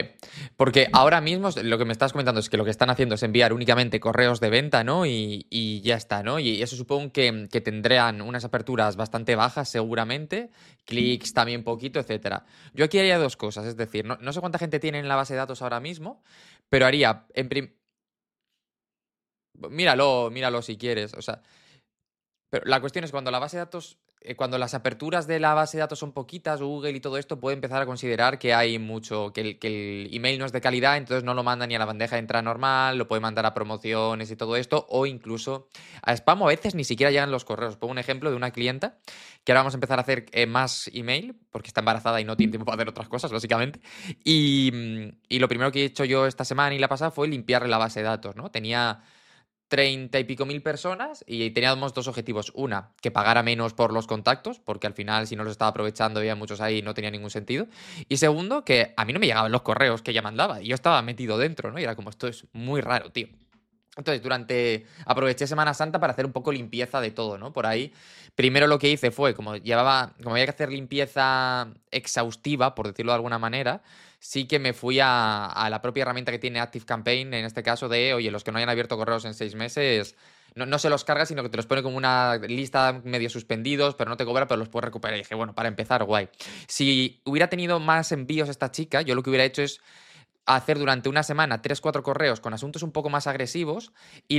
Porque ahora mismo lo que me estás comentando es que lo que están haciendo es enviar únicamente correos de venta, ¿no? Y ya está, ¿no? Y eso supongo que tendrán unas aperturas bastante bajas seguramente, clics también poquito, etcétera. Yo aquí haría dos cosas, es decir, no sé cuánta gente tiene en la base de datos ahora mismo, pero haría, míralo si quieres, o sea, pero la cuestión es cuando la base de datos, cuando las aperturas de la base de datos son poquitas, Google y todo esto puede empezar a considerar que hay mucho, que el email no es de calidad, entonces no lo manda ni a la bandeja de entrada normal, lo puede mandar a promociones y todo esto, o incluso a spam, o a veces ni siquiera llegan los correos. Pongo un ejemplo de una clienta que ahora vamos a empezar a hacer más email, porque está embarazada y no tiene tiempo para hacer otras cosas, básicamente. Y lo primero que he hecho yo esta semana y la pasada fue limpiarle la base de datos, ¿no? Tenía 30 y pico mil personas y teníamos dos objetivos. Una, que pagara menos por los contactos, porque al final si no los estaba aprovechando había muchos ahí y no tenía ningún sentido. Y segundo, que a mí no me llegaban los correos que ella mandaba y yo estaba metido dentro, ¿no? Y era como, esto es muy raro, tío. Entonces, aproveché Semana Santa para hacer un poco limpieza de todo, ¿no? Por ahí, primero lo que hice fue, como había que hacer limpieza exhaustiva, por decirlo de alguna manera, sí que me fui a la propia herramienta que tiene ActiveCampaign, en este caso de, oye, los que no hayan abierto correos en 6 meses, no se los carga, sino que te los pone como una lista medio suspendidos, pero no te cobra, pero los puedes recuperar. Y dije, bueno, para empezar, guay. Si hubiera tenido más envíos esta chica, yo lo que hubiera hecho es hacer durante una semana 3 4 correos con asuntos un poco más agresivos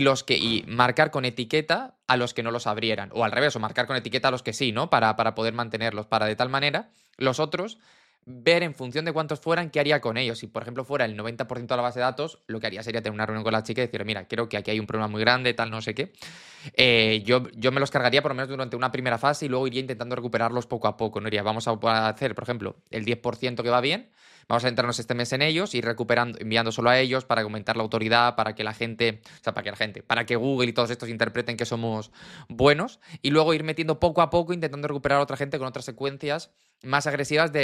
y marcar con etiqueta a los que no los abrieran. O al revés, o marcar con etiqueta a los que sí, ¿no? Para poder mantenerlos. Para de tal manera, los otros, ver en función de cuántos fueran, qué haría con ellos. Si, por ejemplo, fuera el 90% de la base de datos, lo que haría sería tener una reunión con la chica y decir, mira, creo que aquí hay un problema muy grande, tal, no sé qué. Yo me los cargaría por lo menos durante una primera fase y luego iría intentando recuperarlos poco a poco. No iría, vamos a hacer, por ejemplo, el 10% que va bien, vamos a centrarnos este mes en ellos y recuperando, enviando solo a ellos para aumentar la autoridad, para que la gente, o sea, para que Google y todos estos interpreten que somos buenos y luego ir metiendo poco a poco intentando recuperar a otra gente con otras secuencias más agresivas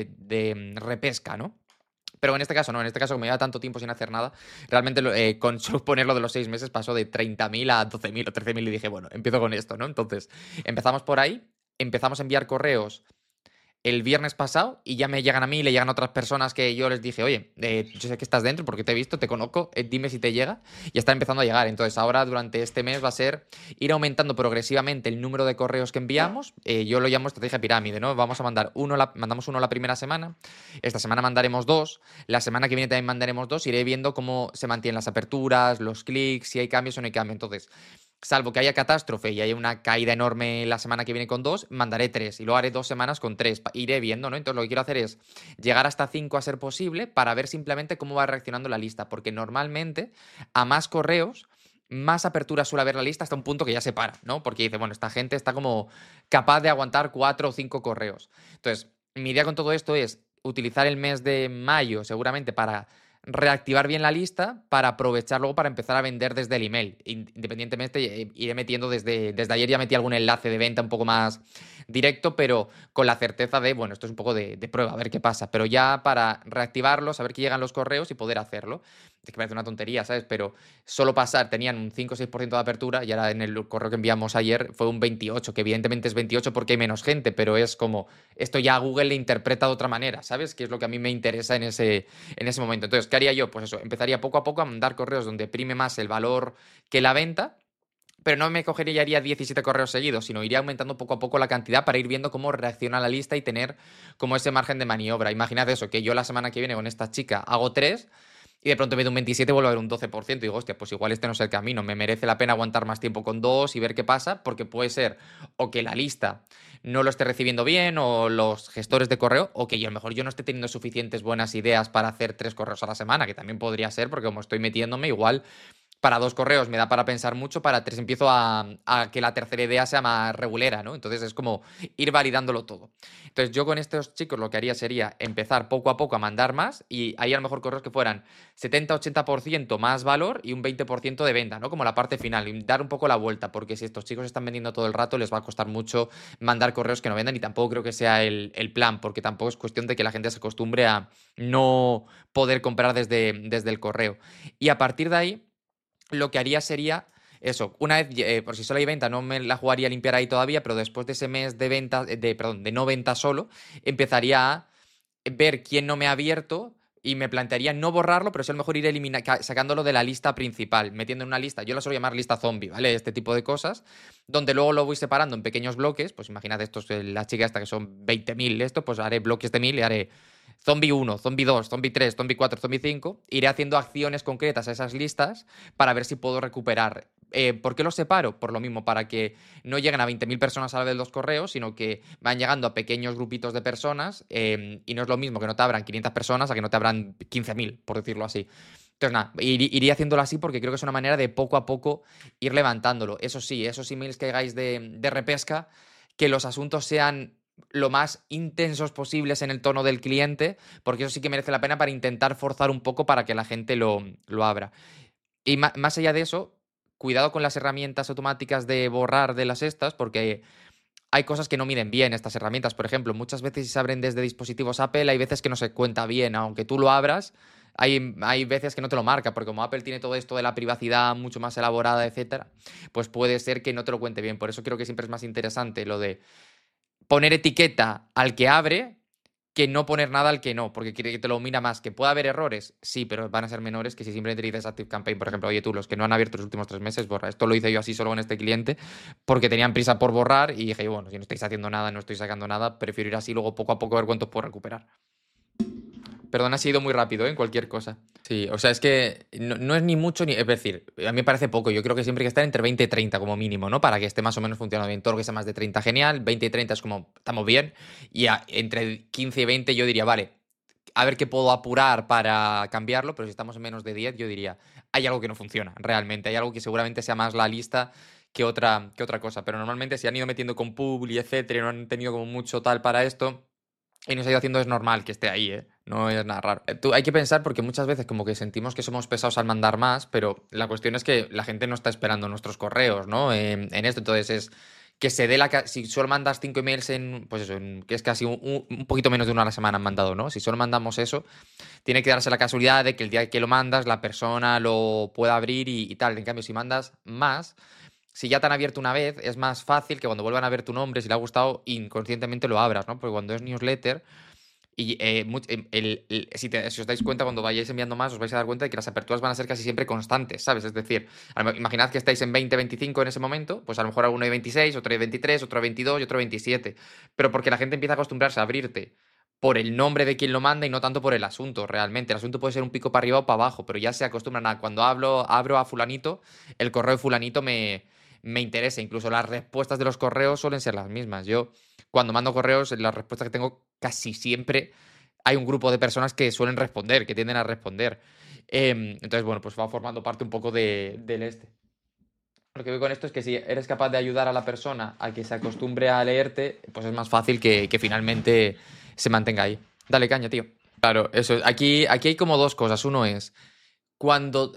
de repesca, ¿no? Pero en este caso no, en este caso como lleva tanto tiempo sin hacer nada, realmente con solo ponerlo de los 6 meses pasó de 30.000 a 12.000 o 13.000 y dije, bueno, empiezo con esto, ¿no? Entonces, empezamos por ahí, empezamos a enviar correos el viernes pasado y ya me llegan a mí, le llegan a otras personas que yo les dije, oye, yo sé que estás dentro porque te he visto, te conozco, dime si te llega y está empezando a llegar. Entonces ahora durante este mes va a ser ir aumentando progresivamente el número de correos que enviamos. Yo lo llamo estrategia pirámide, ¿no? Vamos a mandar mandamos uno la primera semana, esta semana mandaremos dos, la semana que viene también mandaremos dos, iré viendo cómo se mantienen las aperturas, los clics, si hay cambios o no hay cambios. Entonces, salvo que haya catástrofe y haya una caída enorme la semana que viene con dos, mandaré tres y luego haré 2 semanas con tres. Iré viendo, ¿no? Entonces lo que quiero hacer es llegar hasta cinco a ser posible para ver simplemente cómo va reaccionando la lista, porque normalmente a más correos, más apertura suele haber la lista hasta un punto que ya se para, ¿no? Porque dice, bueno, esta gente está como capaz de aguantar 4 o 5 correos. Entonces, mi idea con todo esto es utilizar el mes de mayo seguramente para reactivar bien la lista para aprovechar luego para empezar a vender desde el email. Independientemente, iré metiendo desde ayer ya metí algún enlace de venta un poco más directo, pero con la certeza de, bueno, esto es un poco de prueba, a ver qué pasa, pero ya para reactivarlo, saber que llegan los correos y poder hacerlo. Es que parece una tontería, ¿sabes? Pero solo tenían un 5 o 6% de apertura y ahora en el correo que enviamos ayer fue un 28, que evidentemente es 28 porque hay menos gente, pero es como, esto ya a Google le interpreta de otra manera, ¿sabes? Que es lo que a mí me interesa en ese momento. Entonces, ¿qué haría yo? Pues eso, empezaría poco a poco a mandar correos donde prime más el valor que la venta, pero no me cogería y haría 17 correos seguidos, sino iría aumentando poco a poco la cantidad para ir viendo cómo reacciona la lista y tener como ese margen de maniobra. Imaginad eso, que yo la semana que viene con esta chica hago tres y de pronto en vez de un 27 vuelvo a ver un 12%. Y digo, hostia, pues igual este no es el camino. Me merece la pena aguantar más tiempo con dos y ver qué pasa, porque puede ser o que la lista no lo esté recibiendo bien, o los gestores de correo, o que yo a lo mejor yo no esté teniendo suficientes buenas ideas para hacer 3 correos a la semana, que también podría ser, porque como estoy metiéndome, igual para 2 correos me da para pensar mucho, para tres empiezo a que la tercera idea sea más regulera, ¿no? Entonces es como ir validándolo todo. Entonces yo con estos chicos lo que haría sería empezar poco a poco a mandar más y ahí a lo mejor correos que fueran 70-80% más valor y un 20% de venta, ¿no? Como la parte final, y dar un poco la vuelta, porque si estos chicos están vendiendo todo el rato les va a costar mucho mandar correos que no vendan y tampoco creo que sea el plan, porque tampoco es cuestión de que la gente se acostumbre a no poder comprar desde el correo. Y a partir de ahí lo que haría sería eso, una vez, por si solo hay venta, no me la jugaría a limpiar ahí todavía, pero después de ese mes de venta, perdón, de no venta solo, empezaría a ver quién no me ha abierto, Y me plantearía no borrarlo, pero sí a lo mejor ir sacándolo de la lista principal, metiendo en una lista, yo la suelo llamar lista zombie, ¿vale? Este tipo de cosas, donde luego lo voy separando en pequeños bloques, pues imagínate estos, la chica esta que son 20.000 esto, pues haré bloques de 1000 y haré zombie 1, zombie 2, zombie 3, zombie 4, zombie 5, iré haciendo acciones concretas a esas listas para ver si puedo recuperar. ¿Por qué los separo? Por lo mismo, para que no lleguen a 20.000 personas a la vez los correos, sino que van llegando a pequeños grupitos de personas y no es lo mismo que no te abran 500 personas a que no te abran 15.000, por decirlo así. Entonces, nada, iría haciéndolo así porque creo que es una manera de poco a poco ir levantándolo. Eso sí, esos emails que hagáis de repesca, que los asuntos sean lo más intensos posibles en el tono del cliente, porque eso sí que merece la pena para intentar forzar un poco para que la gente lo abra. Y más allá de eso, cuidado con las herramientas automáticas de borrar de las estas, porque hay cosas que no miden bien estas herramientas. Por ejemplo, muchas veces si se abren desde dispositivos Apple, hay veces que no se cuenta bien. Aunque tú lo abras, hay veces que no te lo marca, porque como Apple tiene todo esto de la privacidad mucho más elaborada, etcétera, pues puede ser que no te lo cuente bien. Por eso creo que siempre es más interesante lo de poner etiqueta al que abre que no poner nada al que no, porque quiere que te lo mira más. ¿Que pueda haber errores? Sí, pero van a ser menores que si simplemente dices Active Campaign, por ejemplo, oye tú, los que no han abierto los últimos 3 meses, borra. Esto lo hice yo así solo con este cliente, porque tenían prisa por borrar y dije, bueno, si no estáis haciendo nada, no estoy sacando nada, prefiero ir así luego poco a poco a ver cuántos puedo recuperar. Perdón, ha sido muy rápido, ¿eh? En cualquier cosa. Sí, o sea, es que no es ni mucho ni. Es decir, a mí me parece poco. Yo creo que siempre hay que estar entre 20 y 30 como mínimo, ¿no? Para que esté más o menos funcionando bien. Todo lo que sea más de 30, genial. 20 y 30 es como, estamos bien. Y entre 15 y 20 yo diría, vale, a ver qué puedo apurar para cambiarlo, pero si estamos en menos de 10, yo diría, hay algo que no funciona, realmente. Hay algo que seguramente sea más la lista que otra cosa. Pero normalmente si han ido metiendo con Publi, etcétera, y no han tenido como mucho tal para esto. Y nos ha ido haciendo es normal que esté ahí, ¿eh? No es nada raro. Hay que pensar porque muchas veces como que sentimos que somos pesados al mandar más, pero la cuestión es que la gente no está esperando nuestros correos, ¿no? En esto, entonces es que se dé si solo mandas 5 emails pues eso, que es casi un poquito menos de una a la semana han mandado, ¿no? Si solo mandamos eso, tiene que darse la casualidad de que el día que lo mandas la persona lo pueda abrir y tal. En cambio, si mandas más, si ya te han abierto una vez, es más fácil que cuando vuelvan a ver tu nombre, si le ha gustado, inconscientemente lo abras, ¿no? Porque cuando es newsletter, y si os dais cuenta, cuando vayáis enviando más, os vais a dar cuenta de que las aperturas van a ser casi siempre constantes, ¿sabes? Es decir, imaginad que estáis en 20, 25 en ese momento, pues a lo mejor alguno hay 26, otro hay 23, otro hay 22 y otro hay 27. Pero porque la gente empieza a acostumbrarse a abrirte por el nombre de quien lo manda y no tanto por el asunto, realmente. El asunto puede ser un pico para arriba o para abajo, pero ya se acostumbran a cuando abro a fulanito, el correo de fulanito me interesa. Incluso las respuestas de los correos suelen ser las mismas. Yo, cuando mando correos, las respuestas que tengo casi siempre hay un grupo de personas que suelen responder, que tienden a responder. Entonces, bueno, pues va formando parte un poco del este. Lo que veo con esto es que si eres capaz de ayudar a la persona a que se acostumbre a leerte, pues es más fácil que finalmente se mantenga ahí. Dale caña, tío. Claro, eso. Aquí hay como dos cosas. Uno es cuando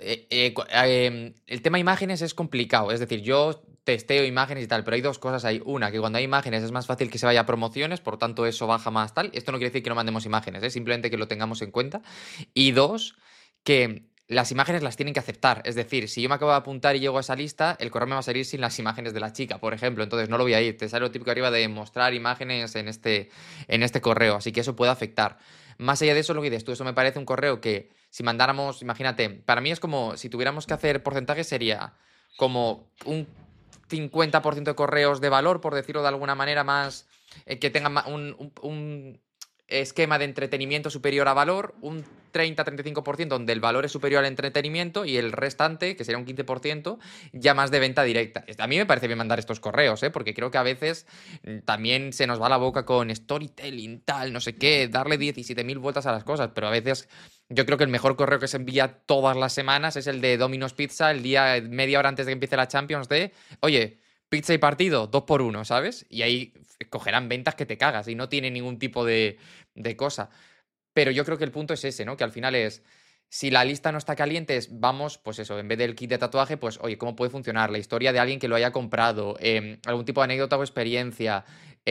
el tema imágenes es complicado, es decir, yo testeo imágenes y tal, pero hay dos cosas ahí. Una, que cuando hay imágenes es más fácil que se vaya a promociones, por tanto eso baja más tal. Esto no quiere decir que no mandemos imágenes, simplemente que lo tengamos en cuenta. Y dos, que las imágenes las tienen que aceptar. Es decir, si yo me acabo de apuntar y llego a esa lista, el correo me va a salir sin las imágenes de la chica, por ejemplo. Entonces no lo voy a ir. Te sale lo típico arriba de mostrar imágenes en este correo. Así que eso puede afectar. Más allá de eso, lo que dices tú, eso me parece un correo que si mandáramos, imagínate, para mí es como si tuviéramos que hacer porcentaje, sería como un 50% de correos de valor, por decirlo de alguna manera, más que tengan un esquema de entretenimiento superior a valor, un 30-35% donde el valor es superior al entretenimiento y el restante, que sería un 15%, ya más de venta directa. A mí me parece bien mandar estos correos, porque creo que a veces también se nos va la boca con storytelling, tal, no sé qué, darle 17.000 vueltas a las cosas, pero a veces yo creo que el mejor correo que se envía todas las semanas es el de Domino's Pizza, el día media hora antes de que empiece la Champions, oye, pizza y partido, 2 por 1, ¿sabes? Y ahí cogerán ventas que te cagas y no tiene ningún tipo de cosa. Pero yo creo que el punto es ese, ¿no? Que al final es, si la lista no está caliente, vamos, pues eso, en vez del kit de tatuaje, pues, oye, ¿cómo puede funcionar? La historia de alguien que lo haya comprado, algún tipo de anécdota o experiencia,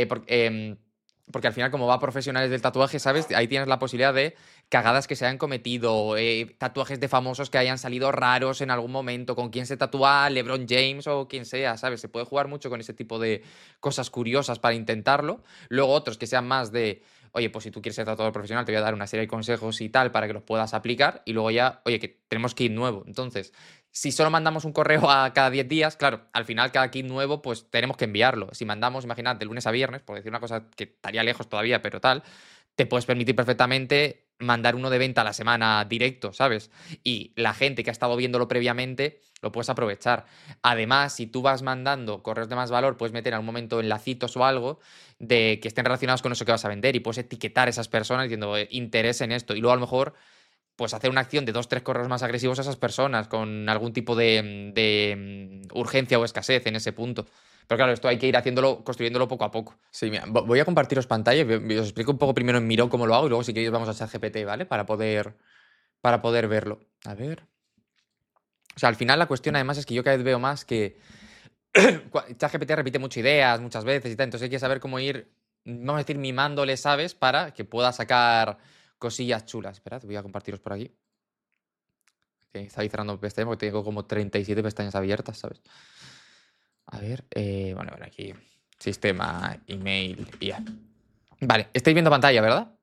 porque al final, como va a profesionales del tatuaje, ¿sabes? Ahí tienes la posibilidad de cagadas que se hayan cometido, tatuajes de famosos que hayan salido raros en algún momento, con quién se tatúa LeBron James o quien sea, ¿sabes? Se puede jugar mucho con ese tipo de cosas curiosas para intentarlo. Luego otros que sean más de oye, pues si tú quieres ser tatuador profesional, te voy a dar una serie de consejos y tal para que los puedas aplicar y luego ya, oye, que tenemos kit nuevo. Entonces, si solo mandamos un correo a cada 10 días, claro, al final cada kit nuevo, pues tenemos que enviarlo. Si mandamos, imagínate, de lunes a viernes, por decir una cosa que estaría lejos todavía, pero tal, te puedes permitir perfectamente mandar uno de venta a la semana directo, ¿sabes? Y la gente que ha estado viéndolo previamente lo puedes aprovechar. Además, si tú vas mandando correos de más valor, puedes meter en algún momento enlacitos o algo de que estén relacionados con eso que vas a vender y puedes etiquetar a esas personas diciendo interés en esto. Y luego a lo mejor pues hacer una acción de 2, 3 correos más agresivos a esas personas con algún tipo de urgencia o escasez en ese punto. Pero claro, esto hay que ir haciéndolo, construyéndolo poco a poco. Sí, mira, voy a compartiros pantalla y os explico un poco primero en Miro cómo lo hago y luego si queréis vamos a ChatGPT, ¿vale? Para poder verlo. A ver. O sea, al final la cuestión además es que yo cada vez veo más que ChatGPT repite muchas ideas muchas veces y tal, entonces hay que saber cómo ir, vamos a decir, mimándole, ¿sabes? Para que pueda sacar cosillas chulas. Esperad, voy a compartiros por aquí. Que está ahí cerrando pestañas porque tengo como 37 pestañas abiertas, ¿sabes? A ver, bueno, aquí sistema, email y ya. Vale, estáis viendo pantalla, ¿verdad?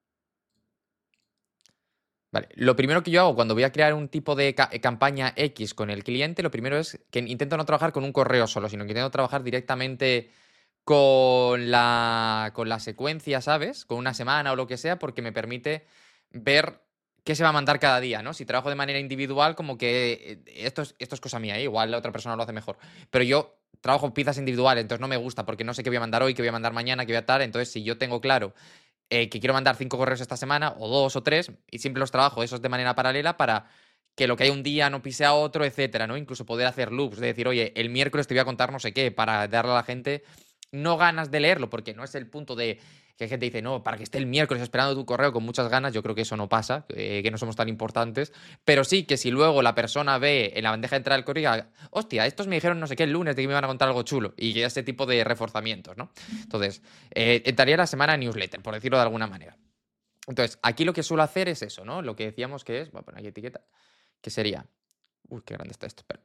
Vale, lo primero que yo hago cuando voy a crear un tipo de campaña X con el cliente, lo primero es que intento no trabajar con un correo solo, sino que intento trabajar directamente con la secuencia, ¿sabes? Con una semana o lo que sea, porque me permite ver qué se va a mandar cada día, ¿no? Si trabajo de manera individual, como que esto es cosa mía, ¿eh? Igual la otra persona lo hace mejor. Pero yo trabajo piezas individuales, entonces no me gusta porque no sé qué voy a mandar hoy, qué voy a mandar mañana, qué voy a tal. Entonces, si yo tengo claro que quiero mandar 5 correos esta semana, o 2 o 3, y siempre los trabajo esos de manera paralela para que lo que hay un día no pise a otro, etcétera, ¿no? Incluso poder hacer loops, de decir, oye, el miércoles te voy a contar no sé qué, para darle a la gente no ganas de leerlo, porque no es el punto de que hay gente dice, no, para que esté el miércoles esperando tu correo con muchas ganas, yo creo que eso no pasa, que no somos tan importantes, pero sí que si luego la persona ve en la bandeja de entrada del correo y diga, hostia, estos me dijeron no sé qué el lunes de que me iban a contar algo chulo, y que ese tipo de reforzamientos, ¿no? Entonces, entraría la semana newsletter, por decirlo de alguna manera. Entonces, aquí lo que suelo hacer es eso, ¿no? Lo que decíamos que es, voy a poner aquí etiqueta, que sería, uy, qué grande está esto, espera.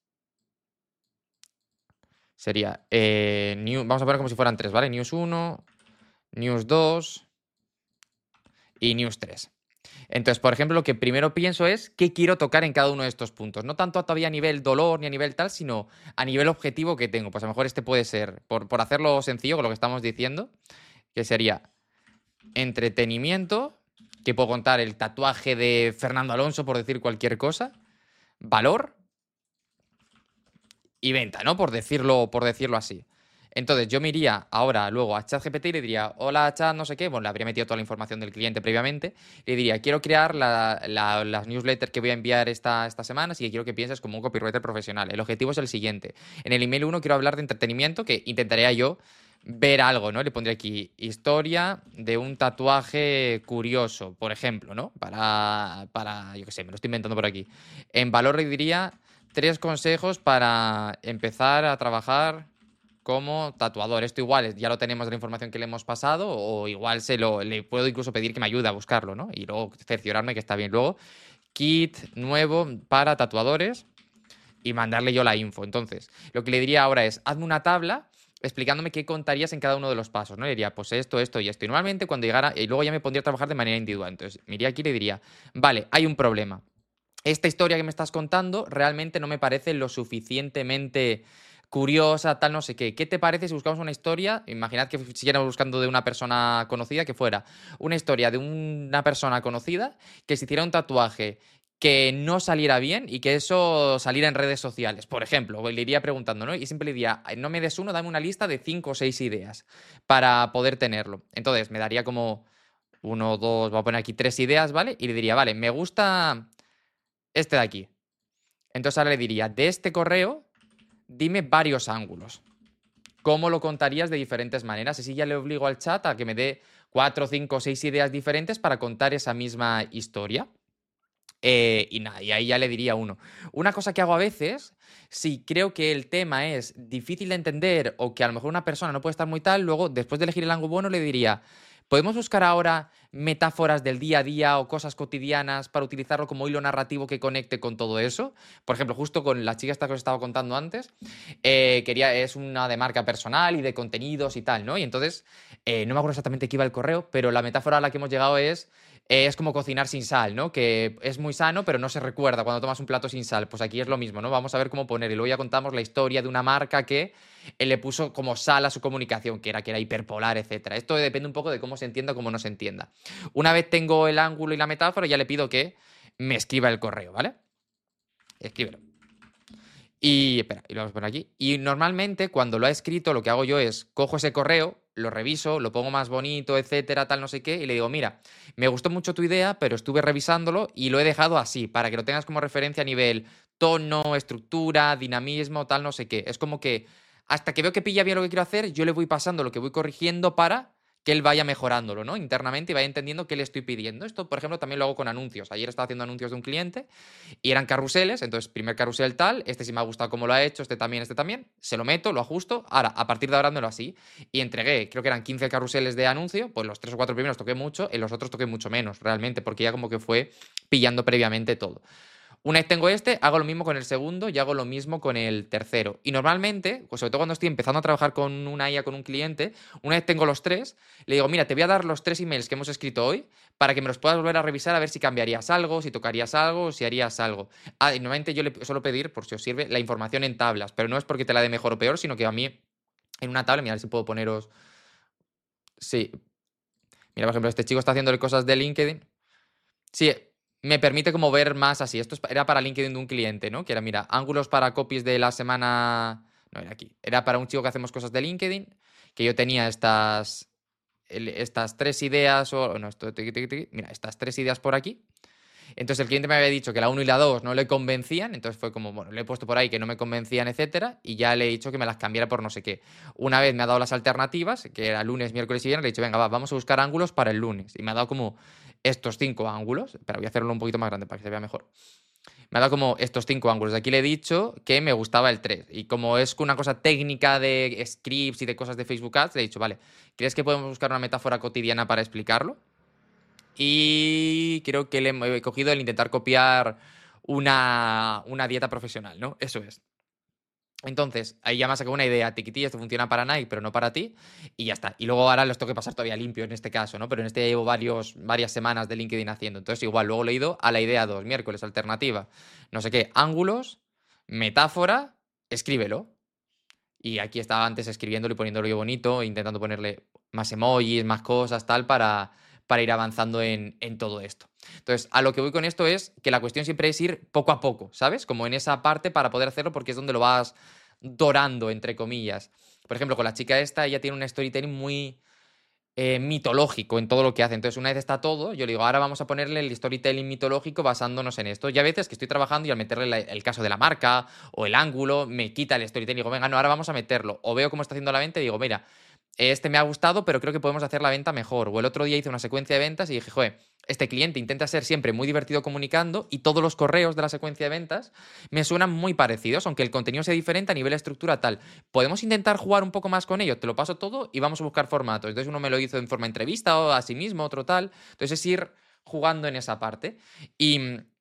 Sería, vamos a poner como si fueran 3, ¿vale? News 1, News 2 y News 3. Entonces, por ejemplo, lo que primero pienso es qué quiero tocar en cada uno de estos puntos. No tanto todavía a nivel dolor ni a nivel tal, sino a nivel objetivo que tengo. Pues a lo mejor este puede ser, por hacerlo sencillo con lo que estamos diciendo, que sería entretenimiento, que puedo contar el tatuaje de Fernando Alonso, por decir cualquier cosa, valor y venta, ¿no? Por decirlo así. Entonces yo me iría ahora luego a ChatGPT y le diría, hola chat, no sé qué, bueno, le habría metido toda la información del cliente previamente, le diría, quiero crear las newsletters que voy a enviar esta semana, así que quiero que pienses como un copywriter profesional. El objetivo es el siguiente. En el email 1 quiero hablar de entretenimiento, que intentaría yo ver algo, ¿no? Le pondría aquí historia de un tatuaje curioso, por ejemplo, ¿no? Yo qué sé, me lo estoy inventando por aquí. En valor le diría 3 consejos para empezar a trabajar como tatuador. Esto igual ya lo tenemos de la información que le hemos pasado, o igual le puedo incluso pedir que me ayude a buscarlo, ¿no? Y luego cerciorarme que está bien. Luego, kit nuevo para tatuadores y mandarle yo la info. Entonces, lo que le diría ahora es, hazme una tabla explicándome qué contarías en cada uno de los pasos, ¿no? Le diría, pues esto, esto y esto. Y normalmente cuando llegara, y luego ya me pondría a trabajar de manera individual. Entonces, me iría aquí y le diría, vale, hay un problema. Esta historia que me estás contando realmente no me parece lo suficientemente curiosa, tal, no sé qué. ¿Qué te parece si buscamos una historia? Imaginad que siguiéramos buscando de una persona conocida, que fuera una historia de una persona conocida que se hiciera un tatuaje que no saliera bien y que eso saliera en redes sociales. Por ejemplo, le iría preguntando, ¿no? Y siempre le diría, no me des uno, dame una lista de 5 o 6 ideas para poder tenerlo. Entonces, me daría como 1, 2, voy a poner aquí 3 ideas, ¿vale? Y le diría, vale, me gusta este de aquí. Entonces ahora le diría, de este correo, dime varios ángulos. ¿Cómo lo contarías de diferentes maneras? Así ya le obligo al chat a que me dé 4, 5, 6 ideas diferentes para contar esa misma historia. Y nada, y ahí ya le diría uno. Una cosa que hago a veces, si creo que el tema es difícil de entender o que a lo mejor una persona no puede estar muy tal, luego, después de elegir el ángulo bueno, le diría, ¿podemos buscar ahora metáforas del día a día o cosas cotidianas para utilizarlo como hilo narrativo que conecte con todo eso? Por ejemplo, justo con la chica esta que os estaba contando antes, es una de marca personal y de contenidos y tal, ¿no? Y entonces, no me acuerdo exactamente qué iba el correo, pero la metáfora a la que hemos llegado es como cocinar sin sal, ¿no? Que es muy sano, pero no se recuerda cuando tomas un plato sin sal. Pues aquí es lo mismo, ¿no? Vamos a ver cómo poner. Y luego ya contamos la historia de una marca que le puso como sal a su comunicación, que era hiperpolar, etcétera. Esto depende un poco de cómo se entienda o cómo no se entienda. Una vez tengo el ángulo y la metáfora, ya le pido que me escriba el correo, ¿vale? Escríbelo. Y espera, y lo vamos a poner aquí. Y normalmente cuando lo ha escrito, lo que hago yo es cojo ese correo, lo reviso, lo pongo más bonito, etcétera, tal, no sé qué, y le digo, mira, me gustó mucho tu idea, pero estuve revisándolo y lo he dejado así, para que lo tengas como referencia a nivel tono, estructura, dinamismo, tal, no sé qué. Es como que hasta que veo que pilla bien lo que quiero hacer, yo le voy pasando lo que voy corrigiendo para que él vaya mejorándolo, ¿no? Internamente y vaya entendiendo qué le estoy pidiendo. Esto, por ejemplo, también lo hago con anuncios. Ayer estaba haciendo anuncios de un cliente y eran carruseles, entonces primer carrusel tal, este sí me ha gustado cómo lo ha hecho, este también, se lo meto, lo ajusto, ahora, a partir de ahora házmelo así, y entregué, creo que eran 15 carruseles de anuncio, pues los 3 o 4 primeros toqué mucho, en los otros toqué mucho menos, realmente, porque ya como que fue pillando previamente todo. Una vez tengo este, hago lo mismo con el segundo y hago lo mismo con el tercero. Y normalmente, pues sobre todo cuando estoy empezando a trabajar con una IA, con un cliente, una vez tengo los tres, le digo, mira, te voy a dar los 3 emails que hemos escrito hoy para que me los puedas volver a revisar a ver si cambiarías algo, si tocarías algo, si harías algo. Y normalmente yo le suelo pedir, por si os sirve, la información en tablas, pero no es porque te la dé mejor o peor, sino que a mí en una tabla, mira, a ver si puedo poneros... Sí, mira, por ejemplo, este chico está haciéndole cosas de LinkedIn. Sí, me permite como ver más así. Esto era para LinkedIn de un cliente, ¿no? Que era, mira, ángulos para copies de la semana. No era aquí. Era para un chico que hacemos cosas de LinkedIn, que yo tenía estas 3 ideas, o no, mira, estas 3 ideas por aquí. Entonces el cliente me había dicho que la 1 y la 2 no le convencían, entonces fue como, bueno, le he puesto por ahí que no me convencían, etcétera, y ya le he dicho que me las cambiara por no sé qué. Una vez me ha dado las alternativas, que era lunes, miércoles y viernes, le he dicho, venga, va, vamos a buscar ángulos para el lunes. Y me ha dado como estos 5 ángulos, pero voy a hacerlo un poquito más grande para que se vea mejor. Me ha dado como estos 5 ángulos. De aquí le he dicho que me gustaba el 3. Y como es una cosa técnica de scripts y de cosas de Facebook Ads, le he dicho, vale, ¿crees que podemos buscar una metáfora cotidiana para explicarlo? Y creo que le he cogido el intentar copiar una dieta profesional, ¿no? Eso es. Entonces, ahí ya me ha sacado una idea, tiquití, esto funciona para Nike, pero no para ti, y ya está. Y luego ahora los tengo que pasar todavía limpio en este caso, ¿no? Pero en este ya llevo varias semanas de LinkedIn haciendo. Entonces, igual, luego le he ido a la idea 2 miércoles, alternativa, no sé qué, ángulos, metáfora, escríbelo. Y aquí estaba antes escribiéndolo y poniéndolo yo bonito, intentando ponerle más emojis, más cosas, tal, para ir avanzando en todo esto. Entonces, a lo que voy con esto es que la cuestión siempre es ir poco a poco, ¿sabes? Como en esa parte para poder hacerlo porque es donde lo vas dorando, entre comillas. Por ejemplo, con la chica esta, ella tiene un storytelling muy mitológico en todo lo que hace. Entonces, una vez está todo, yo le digo, ahora vamos a ponerle el storytelling mitológico basándonos en esto. Y a veces que estoy trabajando y al meterle el caso de la marca o el ángulo, me quita el storytelling y digo, venga, no, ahora vamos a meterlo. O veo cómo está haciendo la venta y digo, mira, este me ha gustado, pero creo que podemos hacer la venta mejor. O el otro día hice una secuencia de ventas y dije, joder, este cliente intenta ser siempre muy divertido comunicando y todos los correos de la secuencia de ventas me suenan muy parecidos, aunque el contenido sea diferente a nivel estructura tal. Podemos intentar jugar un poco más con ello, te lo paso todo y vamos a buscar formatos. Entonces uno me lo hizo en forma entrevista o a sí mismo, otro tal. Entonces es ir jugando en esa parte. Y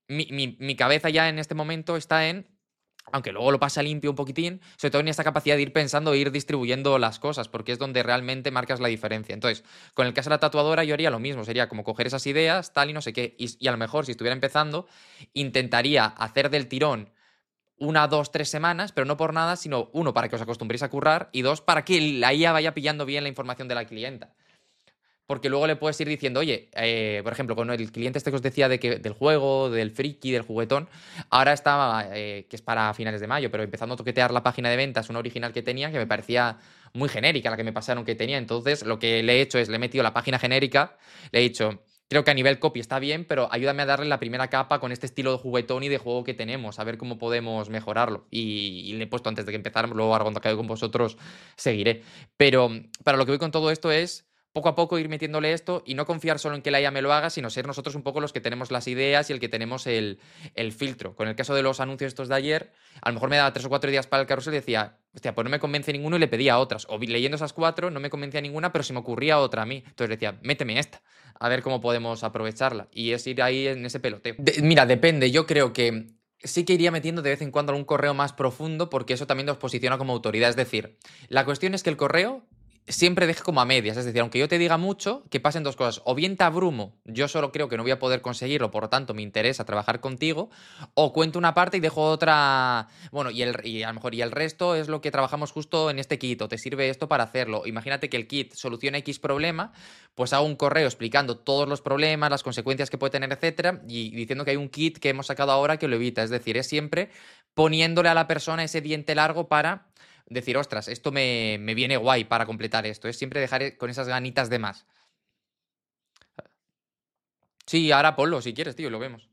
mi cabeza ya en este momento está en aunque luego lo pasa limpio un poquitín, sobre todo en esta capacidad de ir pensando e ir distribuyendo las cosas, porque es donde realmente marcas la diferencia. Entonces, con el caso de la tatuadora yo haría lo mismo, sería como coger esas ideas, tal y no sé qué, y a lo mejor si estuviera empezando, intentaría hacer del tirón 1, 2, 3 semanas, pero no por nada, sino uno, para que os acostumbréis a currar, y dos, para que la IA vaya pillando bien la información de la clienta. Porque luego le puedes ir diciendo, oye, por ejemplo, con el cliente este que os decía del juego, del friki, del juguetón, ahora está, que es para finales de mayo, pero empezando a toquetear la página de ventas, una original que tenía, que me parecía muy genérica la que me pasaron que tenía. Entonces, lo que le he hecho es, le he metido la página genérica, le he dicho, creo que a nivel copy está bien, pero ayúdame a darle la primera capa con este estilo de juguetón y de juego que tenemos, a ver cómo podemos mejorarlo. Y le he puesto antes de que empezáramos, luego ahora cuando acabe con vosotros, seguiré. Pero para lo que voy con todo esto es poco a poco ir metiéndole esto y no confiar solo en que la IA me lo haga, sino ser nosotros un poco los que tenemos las ideas y el que tenemos el filtro. Con el caso de los anuncios estos de ayer, a lo mejor me daba 3 o 4 días para el carrusel y decía, hostia, pues no me convence ninguno y le pedía otras. O leyendo esas 4 no me convencía ninguna, pero se me ocurría otra a mí. Entonces le decía, méteme esta, a ver cómo podemos aprovecharla. Y es ir ahí en ese peloteo. Mira, depende, yo creo que sí que iría metiendo de vez en cuando algún correo más profundo porque eso también nos posiciona como autoridad. Es decir, la cuestión es que el correo siempre deje como a medias. Es decir, aunque yo te diga mucho, que pasen dos cosas. O bien te abrumo, yo solo creo que no voy a poder conseguirlo, por lo tanto me interesa trabajar contigo, o cuento una parte y dejo otra. Bueno, y a lo mejor y el resto es lo que trabajamos justo en este kit, o te sirve esto para hacerlo. Imagínate que el kit soluciona X problema, pues hago un correo explicando todos los problemas, las consecuencias que puede tener, etcétera, y diciendo que hay un kit que hemos sacado ahora que lo evita. Es decir, es siempre poniéndole a la persona ese diente largo para decir, ostras, esto me viene guay para completar esto. Es siempre dejar con esas ganitas de más. Sí, ahora ponlo si quieres, tío, y lo vemos.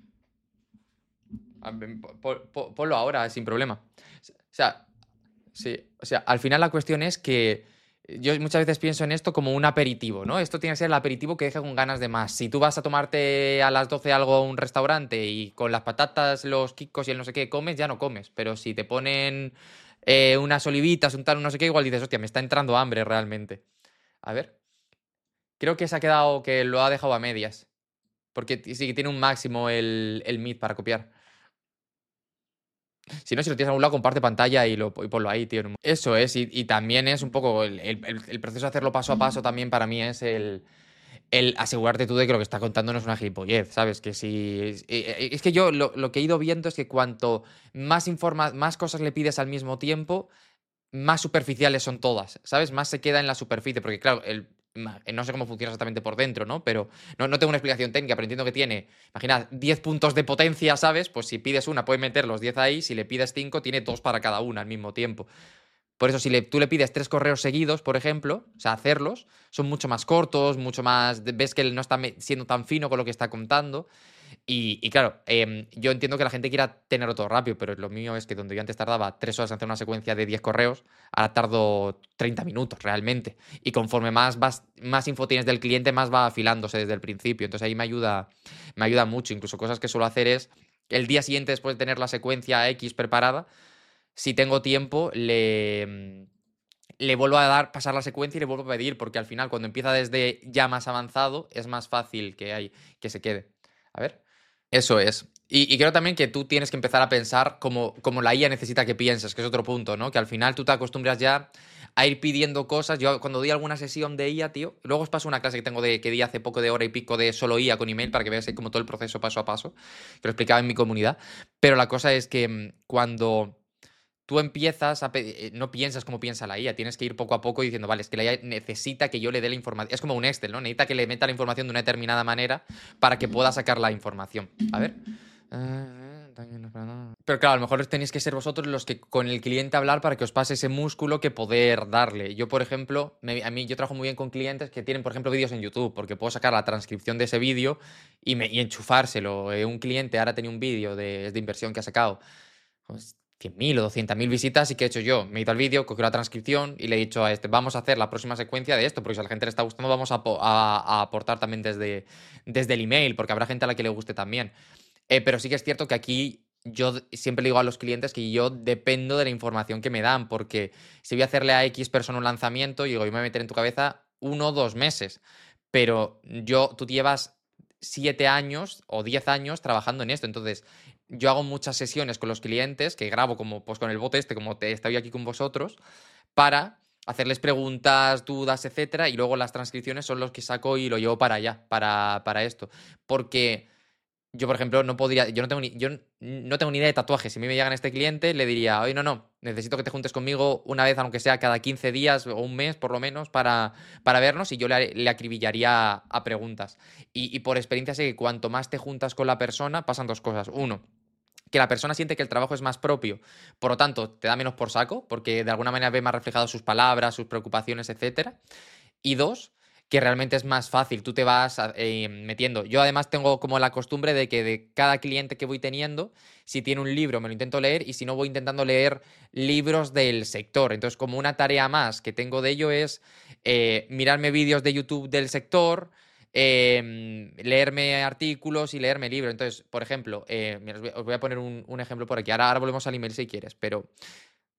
Ponlo ahora, sin problema. O sea, sí, o sea, al final la cuestión es que yo muchas veces pienso en esto como un aperitivo, ¿no? Esto tiene que ser el aperitivo que deje con ganas de más. Si tú vas a tomarte a las 12 algo a un restaurante y con las patatas, los quicos y el no sé qué comes, ya no comes. Pero si te ponen unas olivitas, un tal, un no sé qué, igual dices, hostia, me está entrando hambre realmente. A ver, creo que se ha quedado, que lo ha dejado a medias. Porque sí que tiene un máximo el Meet para copiar. Si no, si lo tienes a algún lado, comparte pantalla y ponlo ahí, tío. Eso es, y también es un poco el proceso de hacerlo paso a paso también para mí es el asegurarte tú de que lo que está contando no es una gilipollez, ¿sabes? Que si... Es que yo lo que he ido viendo es que cuanto más cosas le pides al mismo tiempo, más superficiales son todas, ¿sabes? Más se queda en la superficie, porque claro, no sé cómo funciona exactamente por dentro, ¿no? Pero no tengo una explicación técnica, pero entiendo que tiene, imagina, 10 puntos de potencia, ¿sabes? Pues si pides una, puedes meter los 10 ahí, si le pides 5, tiene 2 para cada una al mismo tiempo. Por eso, si tú le pides 3 correos seguidos, por ejemplo, o sea, hacerlos, son mucho más cortos, mucho más. Ves que él no está siendo tan fino con lo que está contando. Y claro, yo entiendo que la gente quiera tenerlo todo rápido, pero lo mío es que donde yo antes tardaba 3 horas en hacer una secuencia de 10 correos, ahora tardo 30 minutos realmente. Y conforme más info tienes del cliente, más va afilándose desde el principio. Entonces ahí me ayuda mucho. Incluso cosas que suelo hacer es el día siguiente, después de tener la secuencia X preparada, si tengo tiempo, le vuelvo a pasar la secuencia y le vuelvo a pedir, porque al final, cuando empieza desde ya más avanzado, es más fácil que se quede. A ver. Eso es. Y creo también que tú tienes que empezar a pensar como la IA necesita que pienses, que es otro punto, ¿no? Que al final tú te acostumbras ya a ir pidiendo cosas. Yo cuando di alguna sesión de IA, tío, luego os paso una clase que tengo que di hace poco de hora y pico de solo IA con email para que veáis ahí como todo el proceso paso a paso, que lo explicaba en mi comunidad. Pero la cosa es que cuando tú empiezas no piensas como piensa la IA, tienes que ir poco a poco diciendo, vale, es que la IA necesita que yo le dé la información. Es como un Excel, ¿no? Necesita que le meta la información de una determinada manera para que pueda sacar la información. A ver. Pero claro, a lo mejor tenéis que ser vosotros los que con el cliente hablar para que os pase ese músculo que poder darle. Yo, por ejemplo, yo trabajo muy bien con clientes que tienen, por ejemplo, vídeos en YouTube, porque puedo sacar la transcripción de ese vídeo y enchufárselo. Un cliente ahora tenía un vídeo de inversión que ha sacado pues, 100.000 o 200.000 visitas y ¿qué he hecho yo? Me he ido al vídeo, cogido la transcripción y le he dicho a este, vamos a hacer la próxima secuencia de esto, porque si a la gente le está gustando, vamos a aportar también desde el email, porque habrá gente a la que le guste también. Pero sí que es cierto que aquí yo siempre le digo a los clientes que yo dependo de la información que me dan, porque si voy a hacerle a X persona un lanzamiento, digo, yo me voy a meter en tu cabeza 1 o 2 meses, pero tú llevas 7 años o 10 años trabajando en esto, entonces yo hago muchas sesiones con los clientes que grabo como pues con el bot como te estoy aquí con vosotros, para hacerles preguntas, dudas, etcétera, y luego las transcripciones son los que saco y lo llevo para allá, para esto. Porque yo, por ejemplo, no podría, yo no tengo ni idea de tatuajes. Si a mí me llegan este cliente, le diría, oye, no, necesito que te juntes conmigo una vez, aunque sea cada 15 días o un mes, por lo menos, para vernos, y yo le acribillaría a preguntas. Y por experiencia sé que cuanto más te juntas con la persona, pasan dos cosas. Uno, que la persona siente que el trabajo es más propio, por lo tanto, te da menos por saco, porque de alguna manera ve más reflejado sus palabras, sus preocupaciones, etcétera. Y dos, que realmente es más fácil, tú te vas metiendo. Yo además tengo como la costumbre de que de cada cliente que voy teniendo, si tiene un libro me lo intento leer y si no voy intentando leer libros del sector. Entonces como una tarea más que tengo de ello es mirarme vídeos de YouTube del sector, leerme artículos y leerme libros. Entonces, por ejemplo, mira, os voy a poner un ejemplo por aquí. Ahora volvemos al email si quieres, pero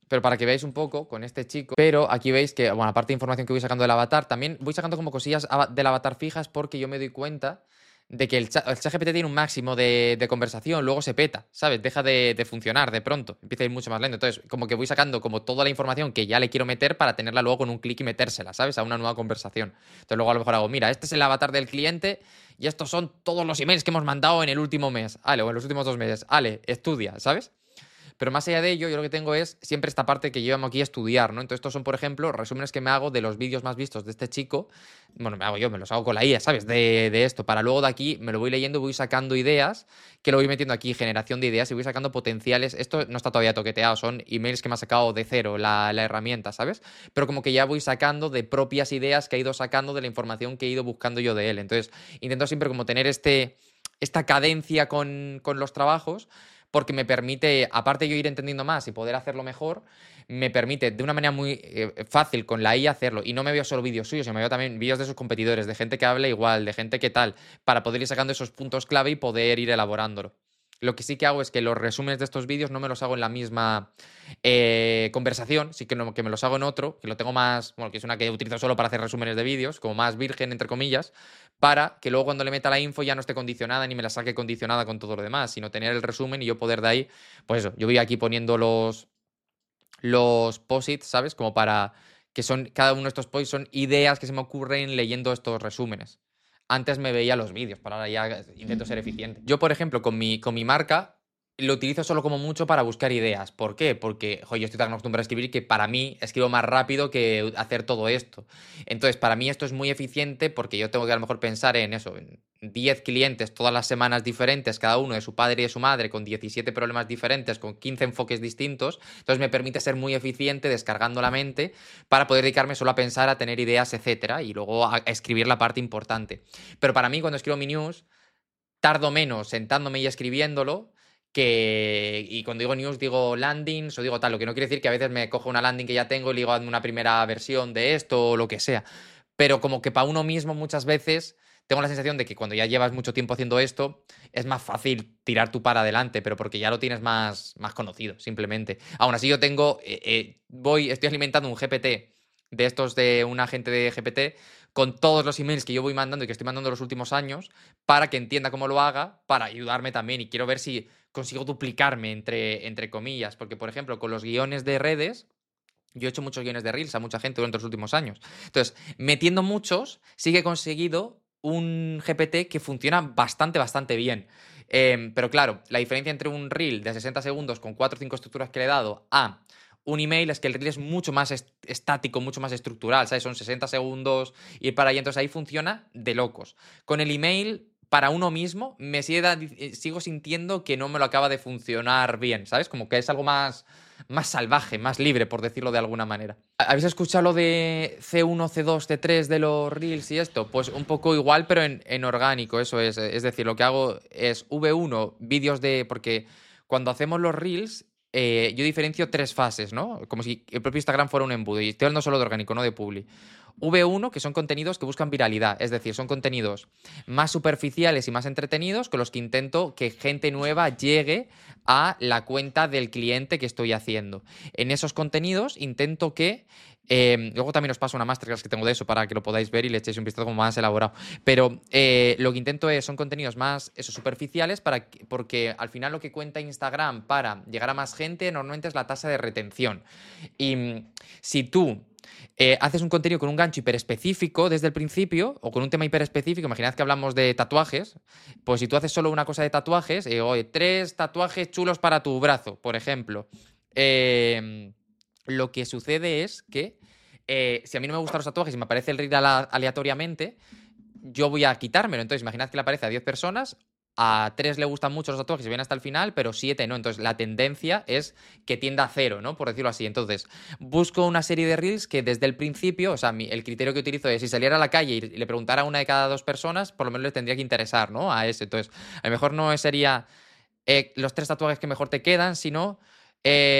Pero para que veáis un poco con este chico, pero aquí veis que, bueno, aparte de información que voy sacando del avatar, también voy sacando como cosillas del avatar fijas porque yo me doy cuenta de que el ChatGPT tiene un máximo de conversación, luego se peta, ¿sabes? Deja de funcionar de pronto, empieza a ir mucho más lento. Entonces, como que voy sacando como toda la información que ya le quiero meter para tenerla luego con un clic y metérsela, ¿sabes? A una nueva conversación. Entonces, luego a lo mejor hago, mira, este es el avatar del cliente y estos son todos los emails que hemos mandado en el último mes. Ale, o en los últimos 2 meses. Ale, estudia, ¿sabes? Pero más allá de ello, yo lo que tengo es siempre esta parte que yo llamo aquí estudiar, ¿no? Entonces, estos son, por ejemplo, resúmenes que me hago de los vídeos más vistos de este chico. Bueno, me hago yo, me los hago con la IA, ¿sabes? De esto. Para luego de aquí me lo voy leyendo, voy sacando ideas, que lo voy metiendo aquí, generación de ideas, y voy sacando potenciales. Esto no está todavía toqueteado, son emails que me ha sacado de cero la herramienta, ¿sabes? Pero como que ya voy sacando de propias ideas que he ido sacando de la información que he ido buscando yo de él. Entonces, intento siempre como tener esta cadencia con los trabajos porque me permite, aparte de yo ir entendiendo más y poder hacerlo mejor, me permite de una manera muy fácil con la IA hacerlo. Y no me veo solo vídeos suyos, sino me veo también vídeos de sus competidores, de gente que habla igual, de gente que tal, para poder ir sacando esos puntos clave y poder ir elaborándolo. Lo que sí que hago es que los resúmenes de estos vídeos no me los hago en la misma conversación, sí que, no, que me los hago en otro, que lo tengo más, bueno, que es una que utilizo solo para hacer resúmenes de vídeos, como más virgen, entre comillas, para que luego cuando le meta la info ya no esté condicionada ni me la saque condicionada con todo lo demás, sino tener el resumen y yo poder de ahí, pues eso, yo voy aquí poniendo los posits, ¿sabes? Como para que son, cada uno de estos posits son ideas que se me ocurren leyendo estos resúmenes. Antes me veía los vídeos, pero ahora ya intento ser eficiente. Yo, por ejemplo, con mi marca, lo utilizo solo como mucho para buscar ideas. ¿Por qué? Porque, yo estoy tan acostumbrado a escribir que para mí escribo más rápido que hacer todo esto. Entonces, para mí esto es muy eficiente porque yo tengo que a lo mejor pensar en eso, en 10 clientes todas las semanas diferentes, cada uno de su padre y de su madre, con 17 problemas diferentes, con 15 enfoques distintos. Entonces, me permite ser muy eficiente descargando la mente para poder dedicarme solo a pensar, a tener ideas, etcétera, y luego a escribir la parte importante. Pero para mí, cuando escribo mi news, tardo menos sentándome y escribiéndolo y cuando digo news digo landings o digo tal, lo que no quiere decir que a veces me cojo una landing que ya tengo y le digo hazme una primera versión de esto o lo que sea. Pero como que para uno mismo muchas veces tengo la sensación de que cuando ya llevas mucho tiempo haciendo esto es más fácil tirar tú para adelante, pero porque ya lo tienes más conocido, simplemente. Aún así yo tengo, estoy alimentando un GPT de estos de un agente de GPT con todos los emails que yo voy mandando y que estoy mandando los últimos años para que entienda cómo lo haga, para ayudarme también. Y quiero ver si consigo duplicarme entre comillas, porque por ejemplo con los guiones de redes, yo he hecho muchos guiones de Reels a mucha gente durante los últimos años. Entonces, metiendo muchos, sí que he conseguido un GPT que funciona bastante bien. Pero claro, la diferencia entre un Reel de 60 segundos con 4 o 5 estructuras que le he dado a un email es que el Reel es mucho más estático, mucho más estructural, ¿sabes? Son 60 segundos y para allá, entonces ahí funciona de locos. Con el email, para uno mismo, sigo sintiendo que no me lo acaba de funcionar bien, ¿sabes? Como que es algo más salvaje, más libre, por decirlo de alguna manera. ¿Habéis escuchado lo de C1, C2, C3 de los Reels y esto? Pues un poco igual, pero en orgánico, eso es. Es decir, lo que hago es V1, vídeos de... Porque cuando hacemos los Reels, yo diferencio 3 fases, ¿no? Como si el propio Instagram fuera un embudo. Y estoy hablando solo de orgánico, no de publi. V1, que son contenidos que buscan viralidad, es decir, son contenidos más superficiales y más entretenidos con los que intento que gente nueva llegue a la cuenta del cliente que estoy haciendo. En esos contenidos intento que... luego también os paso una masterclass que tengo de eso para que lo podáis ver y le echéis un vistazo como más elaborado. Pero lo que intento son contenidos más superficiales porque al final lo que cuenta Instagram para llegar a más gente normalmente es la tasa de retención. Y si tú haces un contenido con un gancho hiperespecífico desde el principio o con un tema hiperespecífico, imaginad que hablamos de tatuajes, pues si tú haces solo una cosa de tatuajes, oye, 3 tatuajes chulos para tu brazo, por ejemplo, lo que sucede es que si a mí no me gustan los tatuajes y me aparece el reel aleatoriamente, yo voy a quitármelo. Entonces, imaginad que le aparece a 10 personas, a 3 le gustan mucho los tatuajes y ven hasta el final, pero 7 no. Entonces, la tendencia es que tienda a 0, ¿no? Por decirlo así. Entonces, busco una serie de reels que desde el principio, o sea, el criterio que utilizo es si saliera a la calle y le preguntara a una de cada 2 personas, por lo menos le tendría que interesar, ¿no? A ese. Entonces, a lo mejor no sería los 3 tatuajes que mejor te quedan, sino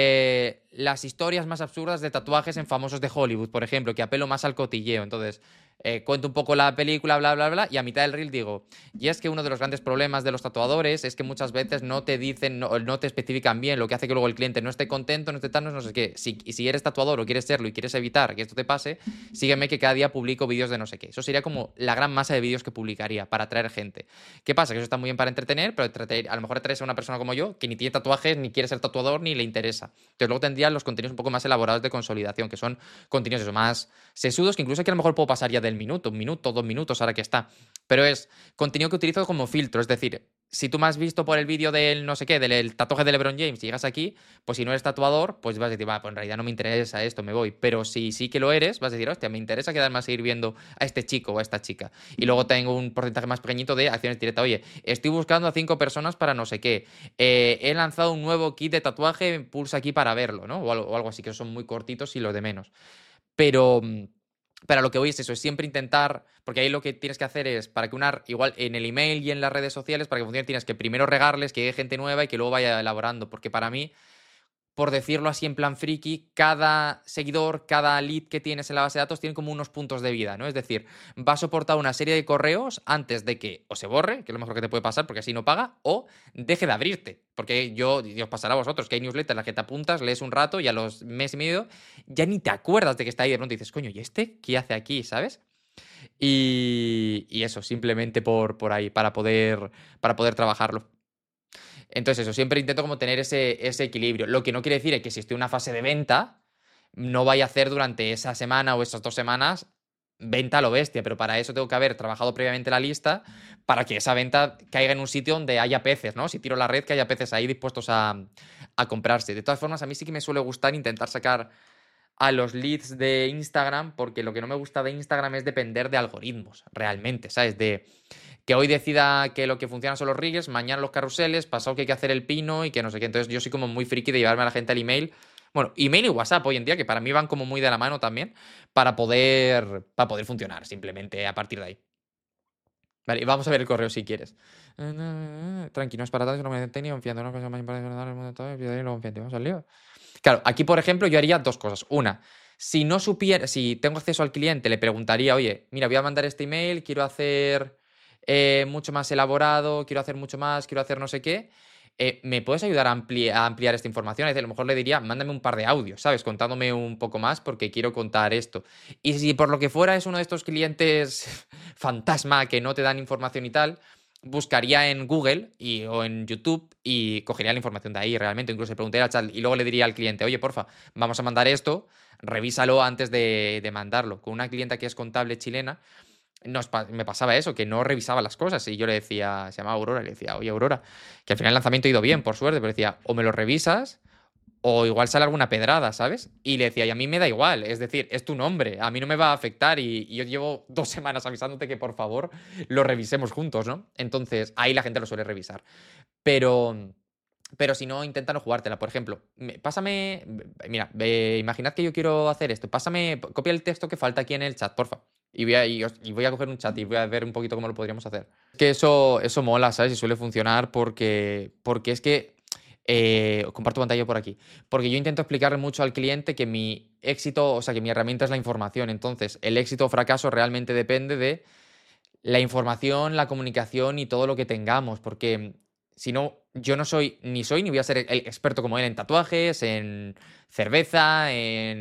las historias más absurdas de tatuajes en famosos de Hollywood, por ejemplo, que apelo más al cotilleo. Entonces, cuento un poco la película, bla, bla, bla, y a mitad del reel digo, y es que uno de los grandes problemas de los tatuadores es que muchas veces no te dicen, no te especifican bien, lo que hace que luego el cliente no esté contento, no esté tan, no sé qué. Si eres tatuador o quieres serlo y quieres evitar que esto te pase, sígueme que cada día publico vídeos de no sé qué. Eso sería como la gran masa de vídeos que publicaría para atraer gente. ¿Qué pasa? Que eso está muy bien para entretener, pero a lo mejor atraes a una persona como yo que ni tiene tatuajes, ni quiere ser tatuador, ni le interesa. Entonces luego tendrían los contenidos un poco más elaborados de consolidación, que son contenidos eso, más sesudos, que incluso aquí a lo mejor puedo pasar ya del minuto, un minuto, 2 minutos, ahora que está. Pero es contenido que utilizo como filtro, es decir, si tú me has visto por el vídeo del no sé qué, del tatuaje de LeBron James y llegas aquí, pues si no eres tatuador, pues vas a decir, va, pues en realidad no me interesa esto, me voy. Pero si sí que lo eres, vas a decir, hostia, me interesa quedarme a seguir viendo a este chico o a esta chica. Y luego tengo un porcentaje más pequeñito de acciones directas. Oye, estoy buscando a 5 personas para no sé qué. He lanzado un nuevo kit de tatuaje, pulsa aquí para verlo, ¿no? O algo así, que son muy cortitos y los de menos. Pero para lo que voy es eso, es siempre intentar, porque ahí lo que tienes que hacer es, para que igual en el email y en las redes sociales, para que funcione, tienes que primero regarles, que llegue gente nueva y que luego vaya elaborando, porque para mí, por decirlo así en plan friki, cada seguidor, cada lead que tienes en la base de datos tiene como unos puntos de vida, ¿no? Es decir, va a soportar una serie de correos antes de que o se borre, que es lo mejor que te puede pasar porque así no paga, o deje de abrirte. Porque y os pasará a vosotros, que hay newsletters en las que te apuntas, lees un rato y a los mes y medio ya ni te acuerdas de que está ahí. De pronto dices, coño, ¿y este qué hace aquí? ¿Sabes? Y eso, simplemente por ahí, para poder trabajarlo. Entonces, eso, siempre intento como tener ese equilibrio. Lo que no quiere decir es que si estoy en una fase de venta, no vaya a hacer durante esa semana o esas 2 semanas venta a lo bestia, pero para eso tengo que haber trabajado previamente la lista para que esa venta caiga en un sitio donde haya peces, ¿no? Si tiro la red, que haya peces ahí dispuestos a comprarse. De todas formas, a mí sí que me suele gustar intentar sacar a los leads de Instagram, porque lo que no me gusta de Instagram es depender de algoritmos, realmente, ¿sabes? De que hoy decida que lo que funciona son los reels, mañana los carruseles, pasado que hay que hacer el pino y que no sé qué. Entonces yo soy como muy friki de llevarme a la gente al email. Bueno, email y WhatsApp hoy en día, que para mí van como muy de la mano también, para poder funcionar, simplemente a partir de ahí. Vale, y vamos a ver el correo si quieres. Tranqui, no es para tanto, es una organización técnica, confiando en una cosa más importante del mundo de todo, y lo confiante. Vamos al lío. Claro, aquí, por ejemplo, yo haría dos cosas. Una, si tengo acceso al cliente, le preguntaría, oye, mira, voy a mandar este email, quiero hacer mucho más elaborado, quiero hacer mucho más, quiero hacer no sé qué. ¿Me puedes ayudar a ampliar esta información? Es decir, a lo mejor le diría, mándame un par de audios, ¿sabes? Contándome un poco más porque quiero contar esto. Y si por lo que fuera es uno de estos clientes fantasma que no te dan información y tal, buscaría en Google o en YouTube y cogería la información de ahí realmente. Incluso le preguntaría al chat y luego le diría al cliente, oye, porfa, vamos a mandar esto, revísalo antes de mandarlo. Con una clienta que es contable chilena, me pasaba eso, que no revisaba las cosas y yo le decía, se llamaba Aurora, y le decía, oye, Aurora, que al final el lanzamiento ha ido bien, por suerte, pero decía, o me lo revisas o igual sale alguna pedrada, ¿sabes? Y le decía, y a mí me da igual, es decir, es tu nombre, a mí no me va a afectar y yo llevo 2 semanas avisándote que por favor lo revisemos juntos, ¿no? Entonces, ahí la gente lo suele revisar. Pero, pero si no, intenta no jugártela. Por ejemplo, pásame, mira, imaginad que yo quiero hacer esto, copia el texto que falta aquí en el chat, porfa. Y voy a coger un chat y voy a ver un poquito cómo lo podríamos hacer. Es que eso mola, ¿sabes? Y suele funcionar porque es que comparto pantalla por aquí. Porque yo intento explicarle mucho al cliente que mi éxito, o sea, que mi herramienta es la información. Entonces, el éxito o fracaso realmente depende de la información, la comunicación y todo lo que tengamos. Porque si no, yo no soy ni voy a ser el experto como él en tatuajes, en cerveza,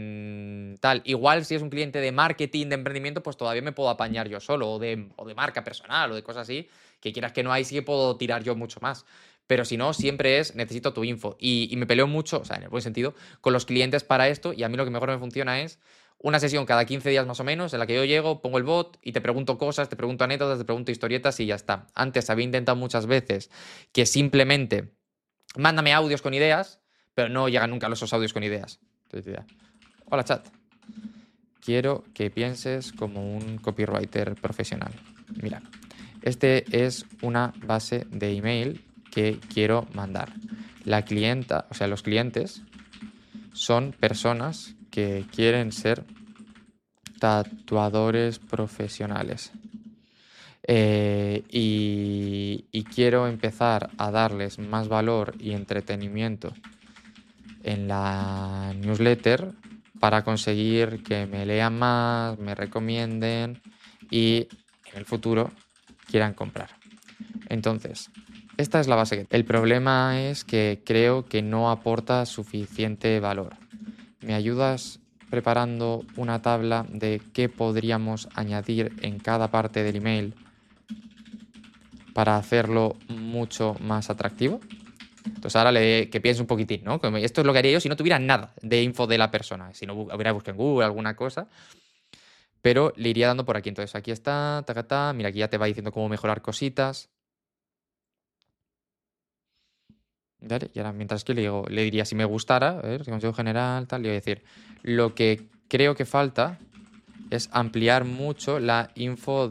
en tal. Igual si es un cliente de marketing, de emprendimiento, pues todavía me puedo apañar yo solo, o de marca personal, o de cosas así, que quieras que no hay, sí que puedo tirar yo mucho más. Pero si no, siempre necesito tu info. Y me peleo mucho, o sea, en el buen sentido, con los clientes para esto. Y a mí lo que mejor me funciona es una sesión cada 15 días más o menos, en la que yo llego, pongo el bot y te pregunto cosas, te pregunto anécdotas, te pregunto historietas y ya está. Antes había intentado muchas veces que simplemente mándame audios con ideas, pero no llegan nunca esos audios con ideas. Entonces, hola chat, quiero que pienses como un copywriter profesional. Mira, este es una base de email que quiero mandar. La clienta, o sea, los clientes son personas que quieren ser tatuadores profesionales. Y quiero empezar a darles más valor y entretenimiento en la newsletter para conseguir que me lean más, me recomienden y en el futuro quieran comprar. Entonces, esta es la base. El problema es que creo que no aporta suficiente valor. ¿Me ayudas preparando una tabla de qué podríamos añadir en cada parte del email para hacerlo mucho más atractivo? Entonces ahora que piense un poquitín, ¿no? Esto es lo que haría yo si no tuviera nada de info de la persona. Si no hubiera buscado en Google alguna cosa. Pero le iría dando por aquí. Entonces aquí está, tacatá. Mira, aquí ya te va diciendo cómo mejorar cositas. ¿Vale? Y ahora mientras que le diría si me gustara, a ver, consejo general, tal, le voy a decir, lo que creo que falta es ampliar mucho la info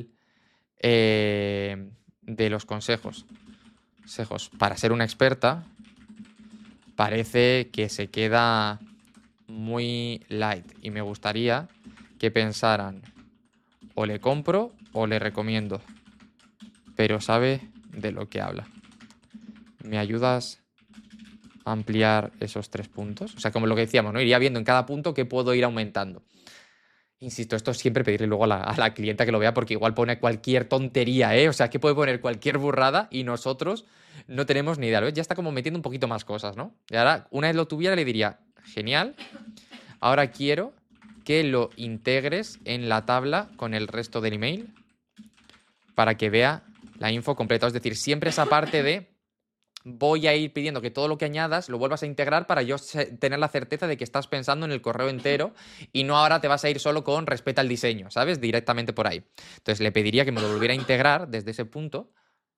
de los consejos. Para ser una experta, parece que se queda muy light y me gustaría que pensaran o le compro o le recomiendo, pero sabe de lo que habla. ¿Me ayudas a ampliar esos 3 puntos? O sea, como lo que decíamos, ¿no? Iría viendo en cada punto qué puedo ir aumentando. Insisto, esto es siempre pedirle luego a la clienta que lo vea porque igual pone cualquier tontería, ¿eh? O sea, que puede poner cualquier burrada y nosotros no tenemos ni idea. ¿Ves? Ya está como metiendo un poquito más cosas, ¿no? Y ahora, una vez lo tuviera, le diría, genial, ahora quiero que lo integres en la tabla con el resto del email para que vea la info completa. Es decir, siempre esa parte de voy a ir pidiendo que todo lo que añadas lo vuelvas a integrar para yo tener la certeza de que estás pensando en el correo entero y no ahora te vas a ir solo con respeta al diseño, ¿sabes? Directamente por ahí. Entonces le pediría que me lo volviera a integrar desde ese punto.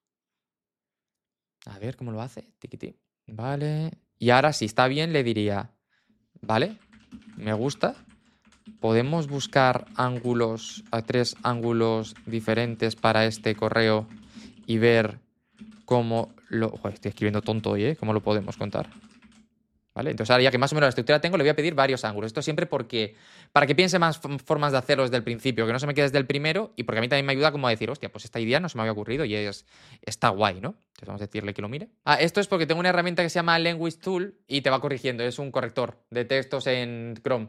A ver cómo lo hace. Tiquití. Vale. Y ahora, si está bien, le diría, vale, me gusta. Podemos buscar ángulos, a 3 ángulos diferentes para este correo y ver cómo lo... Joder, estoy escribiendo tonto hoy, ¿eh? ¿Cómo lo podemos contar? ¿Vale? Entonces ahora ya que más o menos la estructura tengo, le voy a pedir varios ángulos. Esto siempre porque para que piense más formas de hacerlo desde el principio, que no se me quede desde el primero y porque a mí también me ayuda como a decir, hostia, pues esta idea no se me había ocurrido y está guay, ¿no? Entonces vamos a decirle que lo mire. Ah, esto es porque tengo una herramienta que se llama Language Tool y te va corrigiendo. Es un corrector de textos en Chrome.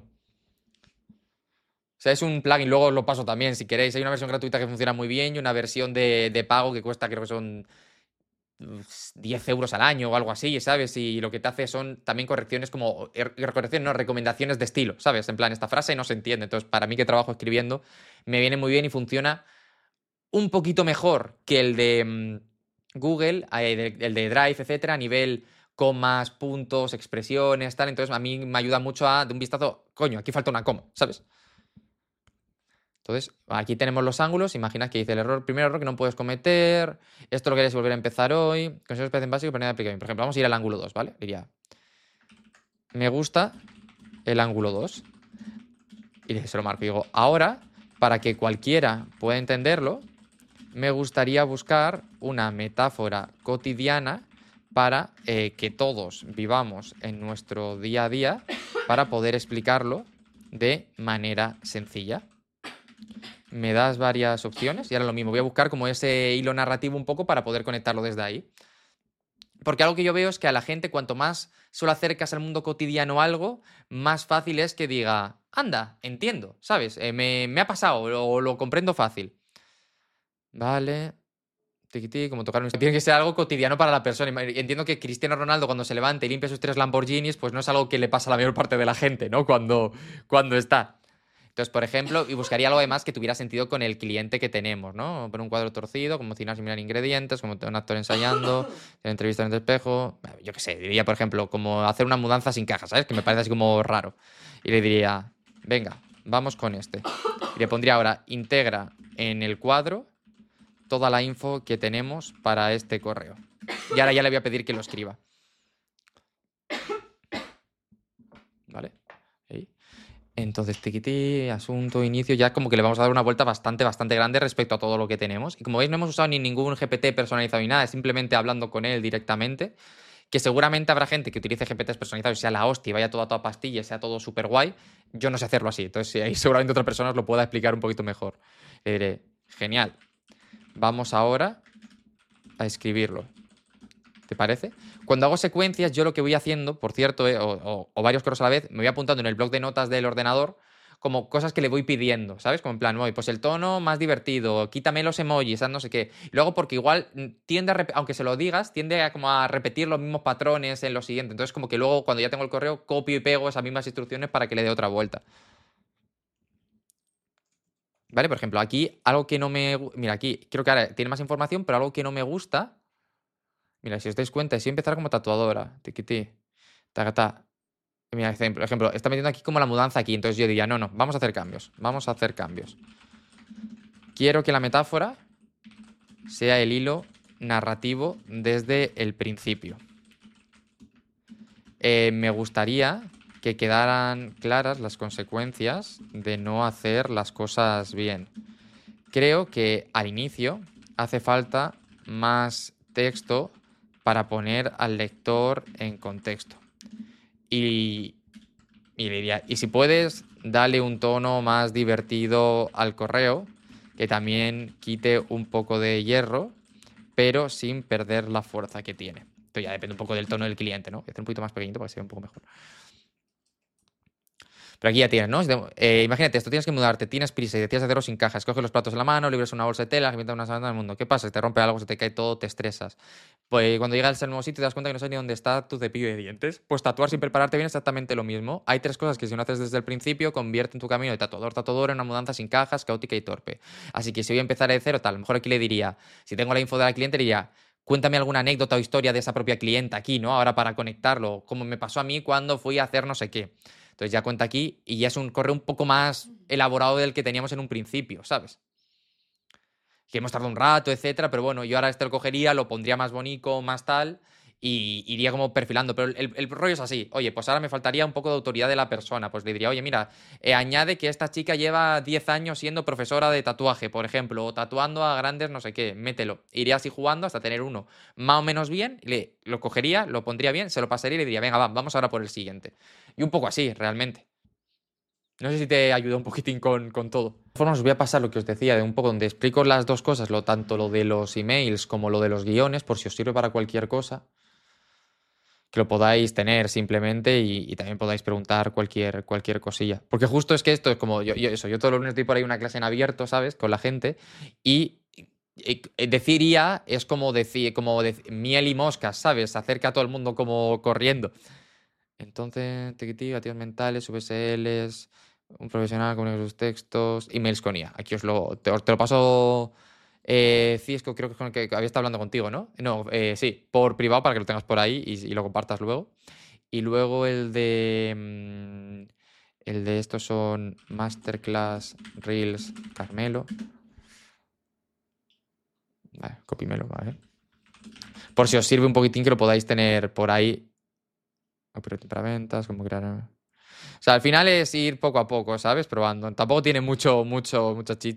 O sea, es un plugin, luego os lo paso también si queréis. Hay una versión gratuita que funciona muy bien y una versión de pago que cuesta, creo que son 10 euros al año o algo así, ¿sabes? Y lo que te hace son también correcciones como, correcciones, no, recomendaciones de estilo, ¿sabes? En plan, esta frase no se entiende. Entonces, para mí que trabajo escribiendo, me viene muy bien y funciona un poquito mejor que el de Google, el de Drive, etcétera, a nivel comas, puntos, expresiones, tal. Entonces, a mí me ayuda mucho de un vistazo, coño, aquí falta una coma, ¿sabes? Entonces, aquí tenemos los ángulos. Imagina que dice el primer error que no puedes cometer. Esto lo queréis volver a empezar hoy. Consejos parecen básicos, pero nada aplica bien. Por ejemplo, vamos a ir al ángulo 2, ¿vale? Diría, me gusta el ángulo 2. Y se lo marco. Y digo, ahora, para que cualquiera pueda entenderlo, me gustaría buscar una metáfora cotidiana para que todos vivamos en nuestro día a día para poder explicarlo de manera sencilla. Me das varias opciones y ahora lo mismo, voy a buscar como ese hilo narrativo un poco para poder conectarlo desde ahí. Porque algo que yo veo es que a la gente cuanto más solo acercas al mundo cotidiano algo, más fácil es que diga, anda, entiendo, ¿sabes? Me ha pasado o lo comprendo fácil. Vale, tiquití, como tocar un... Tiene que ser algo cotidiano para la persona. Entiendo que Cristiano Ronaldo cuando se levanta y limpia sus 3 Lamborghinis, pues no es algo que le pasa a la mayor parte de la gente, ¿no? Cuando está. Entonces, por ejemplo, y buscaría algo además que tuviera sentido con el cliente que tenemos, ¿no? Poner un cuadro torcido, como cocinar sin mirar ingredientes, como un actor ensayando, tener entrevista en el espejo. Yo qué sé, diría, por ejemplo, como hacer una mudanza sin caja, ¿sabes? Que me parece así como raro. Y le diría, venga, vamos con este. Y le pondría ahora, integra en el cuadro toda la info que tenemos para este correo. Y ahora ya le voy a pedir que lo escriba. ¿Vale? Ahí. Entonces, tiquití, asunto, inicio, ya como que le vamos a dar una vuelta bastante grande respecto a todo lo que tenemos. Y como veis, no hemos usado ni ningún GPT personalizado ni nada, es simplemente hablando con él directamente. Que seguramente habrá gente que utilice GPTs personalizados y sea la hostia, y vaya todo a toda pastilla, sea todo súper guay. Yo no sé hacerlo así. Entonces, ahí seguramente otra persona os lo pueda explicar un poquito mejor. Le diré, genial. Vamos ahora a escribirlo. ¿Te parece? Cuando hago secuencias, yo lo que voy haciendo, por cierto, o varios correos a la vez, me voy apuntando en el bloc de notas del ordenador como cosas que le voy pidiendo, ¿sabes? Como en plan, oye, pues el tono más divertido, quítame los emojis, no sé qué. Y luego porque igual tiende aunque se lo digas, tiende a como a repetir los mismos patrones en lo siguiente. Entonces como que luego cuando ya tengo el correo, copio y pego esas mismas instrucciones para que le dé otra vuelta. ¿Vale? Por ejemplo, aquí algo que no me... Mira, aquí creo que ahora tiene más información, pero algo que no me gusta... Mira, si os dais cuenta, es empezar como tatuadora. Tiquití. Tacatá. Mira, por ejemplo, está metiendo aquí como la mudanza aquí. Entonces yo diría, no, no, vamos a hacer cambios. Vamos a hacer cambios. Quiero que la metáfora sea el hilo narrativo desde el principio. Me gustaría que quedaran claras las consecuencias de no hacer las cosas bien. Creo que al inicio hace falta más texto para poner al lector en contexto. Y le diría, y si puedes, dale un tono más divertido al correo, que también quite un poco de hierro, pero sin perder la fuerza que tiene. Esto ya depende un poco del tono del cliente, ¿no? Voy a hacer un poquito más pequeñito para que se vea un poco mejor. Pero aquí ya tienes, ¿no? Imagínate, esto tienes que mudarte, tienes prisa y decías hacerlo sin cajas, coges los platos en la mano, libres una bolsa de tela, inventas una sábana del mundo. ¿Qué pasa? Se te rompe algo, se te cae todo, te estresas. Pues cuando llegas al nuevo sitio te das cuenta que no sabes ni dónde está tu cepillo de dientes. Pues tatuar sin prepararte bien es exactamente lo mismo. Hay tres cosas que si no haces desde el principio convierten tu camino de tatuador en una mudanza sin cajas, caótica y torpe. Así que si voy a empezar de cero, tal, a lo mejor aquí le diría, si tengo la info de la cliente, le diría, cuéntame alguna anécdota o historia de esa propia clienta aquí, ¿no? Ahora para conectarlo, como me pasó a mí cuando fui a hacer no sé qué. Entonces ya cuenta aquí y ya es un correo un poco más elaborado del que teníamos en un principio, ¿sabes? Que hemos tardado un rato, etcétera, pero bueno, yo ahora este lo cogería, lo pondría más bonito, más tal, y iría como perfilando. Pero el rollo es así, oye, pues ahora me faltaría un poco de autoridad de la persona. Pues le diría, oye, mira, añade que esta chica lleva 10 años siendo profesora de tatuaje, por ejemplo, o tatuando a grandes no sé qué, mételo. Iría así jugando hasta tener uno más o menos bien, lo cogería, lo pondría bien, se lo pasaría y le diría, venga, vamos ahora por el siguiente. Y un poco así, realmente. No sé si te ayuda un poquitín con todo. De todas formas, os voy a pasar lo que os decía, de un poco donde explico las dos cosas, tanto lo de los emails como lo de los guiones, por si os sirve para cualquier cosa, que lo podáis tener simplemente y también podáis preguntar cualquier cosilla. Porque justo es que esto es como, yo todos los lunes estoy por ahí una clase en abierto, ¿sabes? Con la gente y decir IA es como decir, miel y moscas, ¿sabes? Acerca a todo el mundo como corriendo. Entonces, tiquití, gatillos mentales, VSLs, un profesional con sus textos, emails con IA. Aquí te lo paso. Cisco, creo que es con el que había estado hablando contigo, ¿no? No, sí, por privado para que lo tengas por ahí y lo compartas luego. Y luego el de estos son Masterclass, Reels, Carmelo. Vale, copímelo, ¿vale? Por si os sirve un poquitín que lo podáis tener por ahí. Para ventas, como crear. O sea, al final es ir poco a poco, ¿sabes? Probando. Tampoco tiene mucha chicha.